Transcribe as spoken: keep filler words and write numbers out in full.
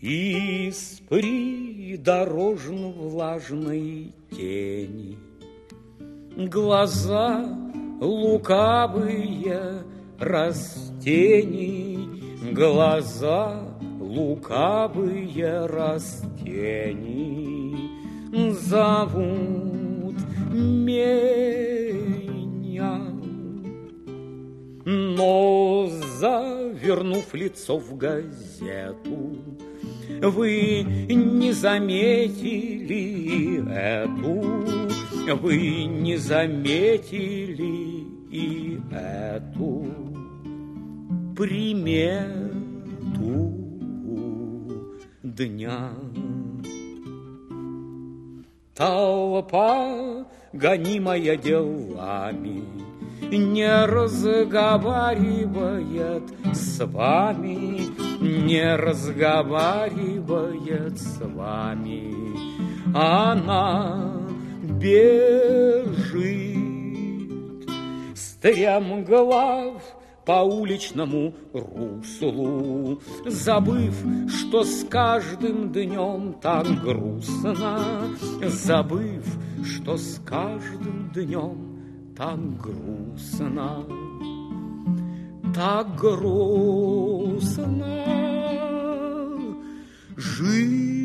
Из придорожно-влажной тени глаза лукавые растений, глаза лукавые растений зовут меня. Но, завернув лицо в газету, вы не заметили эту, вы не заметили и эту примету дня. Толпа, гонимая делами, не разговаривает с вами, не разговаривает с вами. Она бежит, стремглав по уличному руслу, забыв, что с каждым днем так грустно, забыв, что с каждым днем так грустно, так грустно жить.